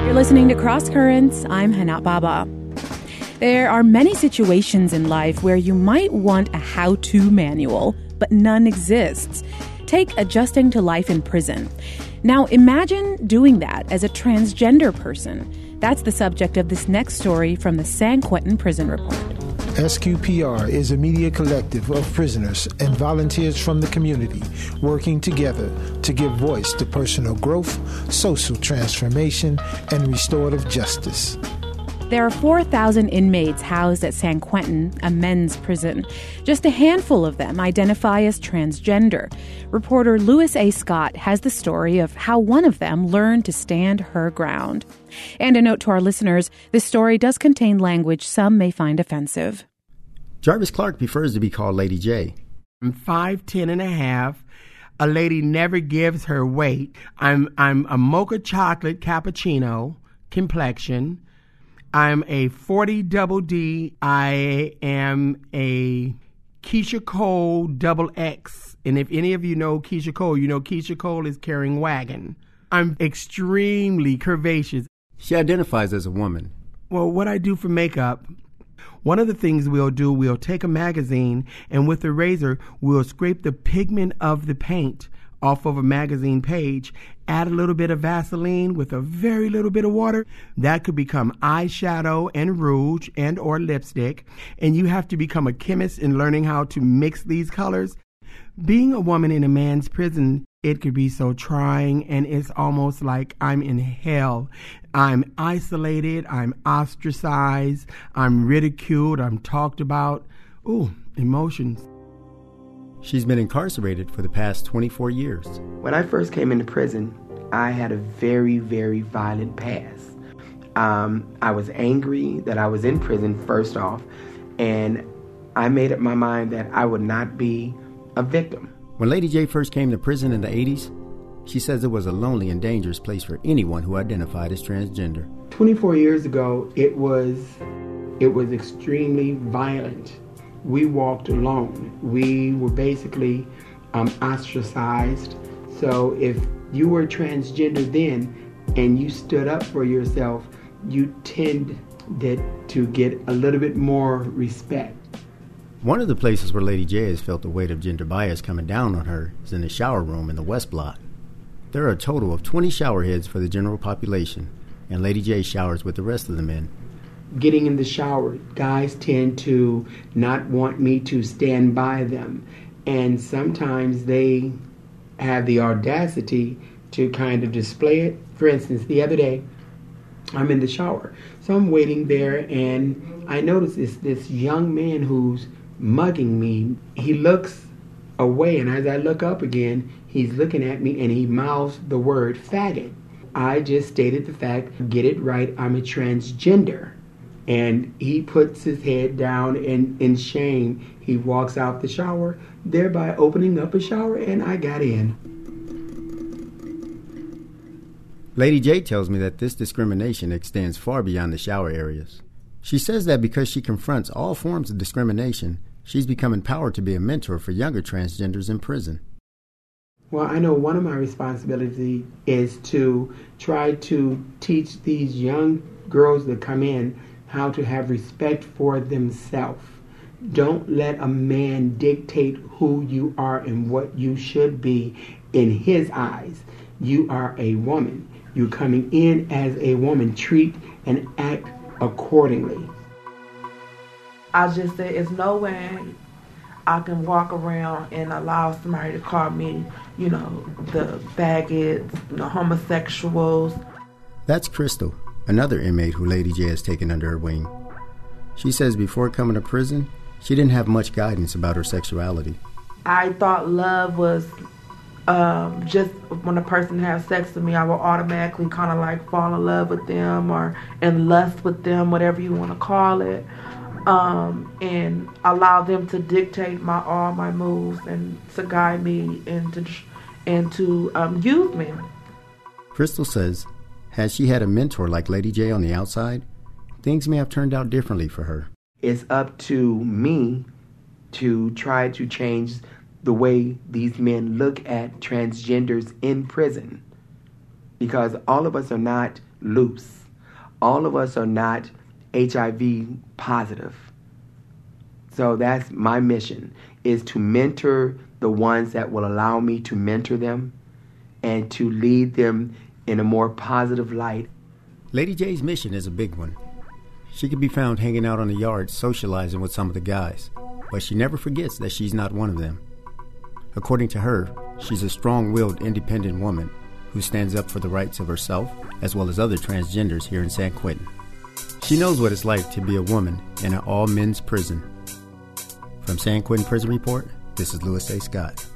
You're listening to Cross Currents. I'm Hana Baba. There are many situations in life where you might want a how-to manual, but none exists. Take adjusting to life in prison. Now imagine doing that as a transgender person. That's the subject of this next story from the San Quentin Prison Report. SQPR is a media collective of prisoners and volunteers from the community working together to give voice to personal growth, social transformation, and restorative justice. There are 4,000 inmates housed at San Quentin, a men's prison. Just a handful of them identify as transgender. Reporter Louis A. Scott has the story of how one of them learned to stand her ground. And a note to our listeners, this story does contain language some may find offensive. Jarvis Clark prefers to be called Lady J. I'm 5'10" and a half. A lady never gives her weight. I'm a mocha chocolate cappuccino complexion. I'm a 40 double D. I am a Keisha Cole double X. And if any of you know Keisha Cole, you know Keisha Cole is carrying wagon. I'm extremely curvaceous. She identifies as a woman. Well, what I do for makeup, one of the things we'll take a magazine and with a razor, we'll scrape the pigment of the paint off of a magazine page, add a little bit of Vaseline with a very little bit of water. That could become eyeshadow and rouge and or lipstick. And you have to become a chemist in learning how to mix these colors. Being a woman in a man's prison, it could be so trying, and it's almost like I'm in hell. I'm isolated, I'm ostracized, I'm ridiculed, I'm talked about. Ooh, emotions. She's been incarcerated for the past 24 years. When I first came into prison, I had a very, very violent past. I was angry that I was in prison, first off, and I made up my mind that I would not be a victim. When Lady J first came to prison in the 80s, she says it was a lonely and dangerous place for anyone who identified as transgender. 24 years ago, it was extremely violent. We walked alone. We were basically ostracized. So if you were transgender then and you stood up for yourself, you tended to get a little bit more respect. One of the places where Lady J has felt the weight of gender bias coming down on her is in the shower room in the West Block. There are a total of 20 shower heads for the general population, and Lady J showers with the rest of the men. Getting in the shower, guys tend to not want me to stand by them. And sometimes they have the audacity to kind of display it. For instance, the other day, I'm in the shower. So I'm waiting there, and I notice this young man who's mugging me. He looks away, and as I look up again, he's looking at me, and he mouths the word faggot. I just stated the fact, get it right, I'm a transgender. And he puts his head down, and in shame, he walks out the shower, thereby opening up a shower, and I got in. Lady J tells me that this discrimination extends far beyond the shower areas. She says that because she confronts all forms of discrimination, she's become empowered to be a mentor for younger transgenders in prison. Well, I know one of my responsibilities is to try to teach these young girls that come in how to have respect for themselves. Don't let a man dictate who you are and what you should be in his eyes. You are a woman. You're coming in as a woman. Treat and act accordingly. I just said, it's no way I can walk around and allow somebody to call me, the faggots, the homosexuals. That's Crystal, another inmate who Lady J has taken under her wing. She says before coming to prison, she didn't have much guidance about her sexuality. I thought love was just when a person has sex with me, I will automatically kind of like fall in love with them or in lust with them, whatever you want to call it, and allow them to dictate all my moves and to guide me and to use me. Crystal says, had she had a mentor like Lady J on the outside, things may have turned out differently for her. It's up to me to try to change the way these men look at transgenders in prison. Because all of us are not loose. All of us are not HIV positive. So that's my mission, is to mentor the ones that will allow me to mentor them and to lead them in a more positive light. Lady J's mission is a big one. She can be found hanging out on the yard socializing with some of the guys, but she never forgets that she's not one of them. According to her, she's a strong-willed, independent woman who stands up for the rights of herself as well as other transgenders here in San Quentin. She knows what it's like to be a woman in an all-men's prison. From San Quentin Prison Report, this is Louis A. Scott.